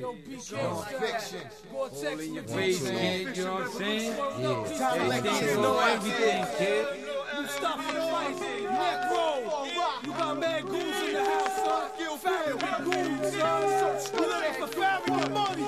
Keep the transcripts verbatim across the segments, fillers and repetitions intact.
fiction. All in your face, kid, you know what I'm saying? Yeah. Everything, know everything, kid. Mustafa Rice, Neck Roll. You got mad goons in the house, son. Farrakhan goons, son. You looking for Farrakhan money.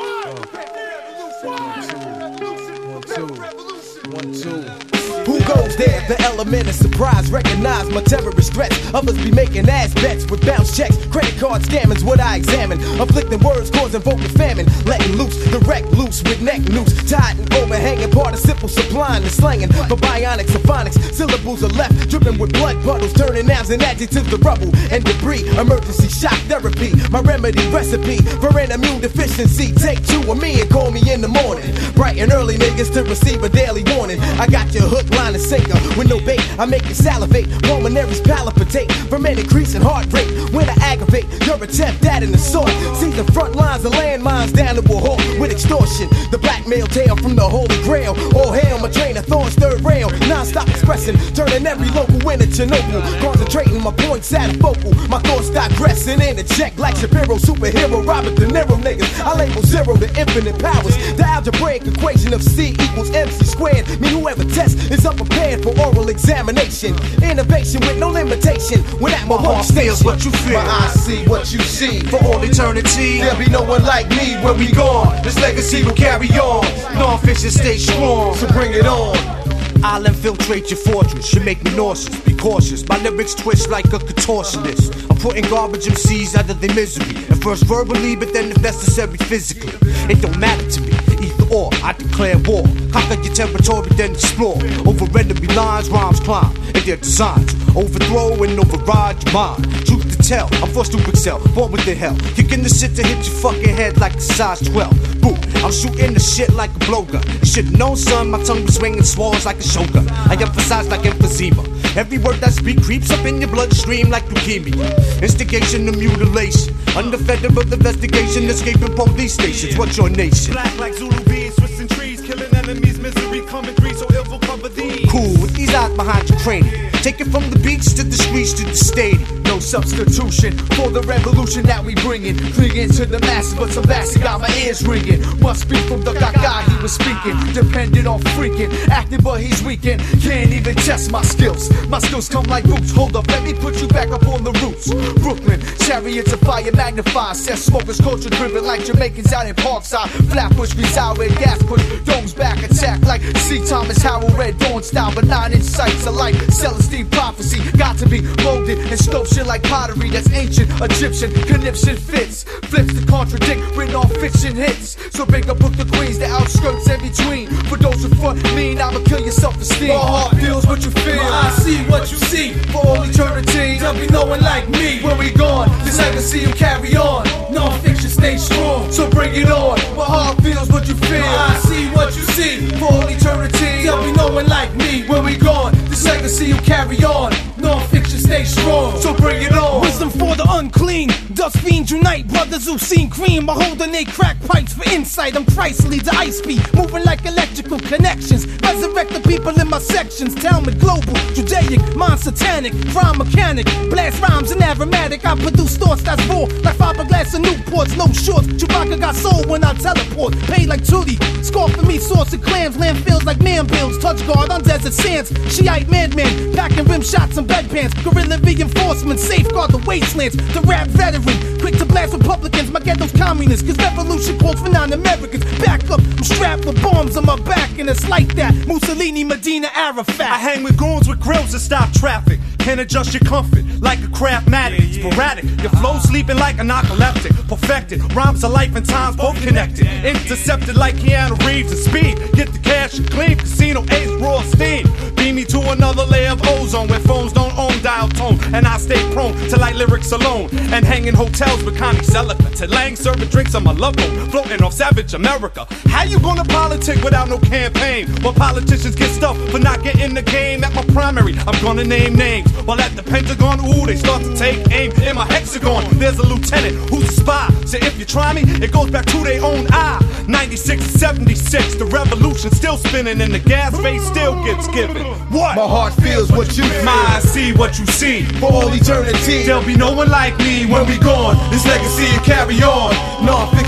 One, two, one, two. Who goes there? The element of surprise. Recognize my terrorist threats. Others be making ass bets with bounce checks. Credit card scammers, what I examine. Afflicting words, causing vocal famine. Letting loose, direct loose with neck noose. Tied and overhanging, participle supplying and slanging. For bionics and phonics, syllables are left dripping with blood puddles. Turning nouns and adjectives to rubble and debris. Emergency shock therapy. My remedy recipe for an immune deficiency. Take two of me and call me in the morning. Bright and early niggas to receive a daily warning. I got your hook, line, and sinker. With no bait, I make you salivate. Pulmonaries palpitate from an increasing heart rate. When I aggravate your attempt at an assault. See the front lines of landmines down to a halt with extortion. The blackmail tale from the Holy Grail. All hail my train of thoughts, third rail. Non-stop expressing, turning every local into Chernobyl. Concentrating my points at a focal. My thoughts digressing in a check like Shapiro, superhero, Robert De Niro niggas. I label zero to infinite powers. The algebraic equation of C equals M C squared. Mean whoever tests is unprepared for oral examination. Innovation with no limitation. When at my heart feels what you feel. My eyes see what you see. For all eternity, There'll be no one like me when we gone. This legacy will carry on. non-fiction stay strong. So bring it on. I'll infiltrate your fortress, you make me nauseous, be cautious. My lyrics twist like a contortionist. I'm putting garbage M Cs out of their misery. At first verbally, but then if necessary physically. It don't matter to me, either or, I declare war. Conquer your territory, then explore. Over enemy lines, rhymes climb in their designs. Overthrow and override your mind. Truth to tell, I'm forced to excel, born with the hell. Kicking the shit to hit your fucking head like a size twelve. Boom, I'm shooting the shit like a blowgun. You should've known, son, my tongue was swinging swallows like a shogun. I emphasize like emphysema. Every word I speak creeps up in your bloodstream like leukemia. Instigation and mutilation. Under federal investigation, escaping police stations. What's your nation? Black like Zulu bees, twisting trees, killing enemies, misery coming three, so ill will cover these. Cool, with these eyes behind your cranium. Take it from the beach to the streets to the stadium. No substitution for the revolution that we bringin'. Clinging to the masses, but some bastard got my ears ringing. Must be from the gaga he was speaking. Dependent on freaking, acting but he's weakened. Can't even test my skills. My skills come like roots. Hold up, let me put you back up on the roots. Brooklyn, chariots of fire magnified. Set smokers culture driven like Jamaicans out in Parkside. Flatbush reside where gas push. Domes back attack like C. Thomas Howell, Red Dawn style. But nine insights of light. Celestine prophecy got to be molded and sculptured like pottery. That's ancient Egyptian conniption fits. Flips to contradict written on fiction hits. So big up book the queens, the outskirts in between. For those who front mean, I'ma kill your self-esteem. My heart feels what you feel. My eyes see what you see. For all eternity, There'll be no one like me when we gone. This legacy will carry on. Non-fiction stay strong. So bring it on. My heart feels what you feel. My eyes see what you see. For all eternity, There'll be no one like me when we gone. This legacy will carry on. Non-fiction stay strong. So bring it on. Wisdom for the unclean. Dust fiends unite. Brothers who've seen cream are holding they crack pipes for insight. I'm Christly, the ice speed, moving like electrical connections. Resurrect the people in my sections. Talmud global, Judaic, mind satanic, crime mechanic. Blast rhymes and aromatic. I produce thoughts that's raw, like fiberglass and Newports. No shorts. Chewbacca got soul when I teleport. Paid like Tootie. Score for me, sauce and clams. Landfills like man builds. Touch guard on desert sands. Shiite madman, packing rim shots and bedpans. Guerrilla reinforcements, safeguard the wastelands. The rap veteran, quick to blast Republicans. My ghetto's communists, cause revolution calls for non-Americans. Back up, I'm strapped with bombs on my back, and it's like that. Mussolini, Medina, Arafat. I hang with goons with grills to stop traffic. Can adjust your comfort like a craftmatic. Sporadic, your flow sleeping like a narcoleptic. Perfected, rhymes of life and times both connected. Intercepted like Keanu Reeves and speed. Get the cash and clean, casino ace, raw steam. Beam me to another layer of ozone where phones don't own dial tone. And I stay prone to light lyrics alone. And hang in hotels with Connie Selleck. To Lang serving drinks on my love boat. Floating off savage America. How you gonna politic without no campaign? While politicians get stuffed for not getting the game at my primary. I'm gonna name names. While at the Pentagon, ooh, they start to take aim in my hexagon. There's a lieutenant who's a spy. So if you try me, it goes back to their own eye. ninety-six to seventy-six, the revolution still spinning and the gas face still gets given. What? My heart feels what you feel. My eyes see what you see. For all eternity, There'll be no one like me when we gone. This legacy will carry on. Non-fiction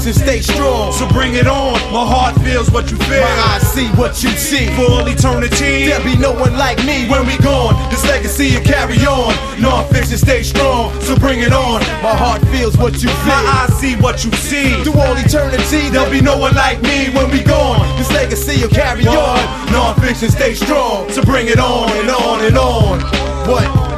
Non-fiction stay strong. So bring it on. My heart feels what you feel. My eyes see what you see. For all eternity, there'll be no one like me when we gone. This legacy will carry on. Non-fiction stay strong. So bring it on. My heart feels what you feel. My eyes see what you see. Through all eternity, there'll be no one like me when we gone. This legacy will carry on. Non-fiction stay strong. So bring it on and on and on. What?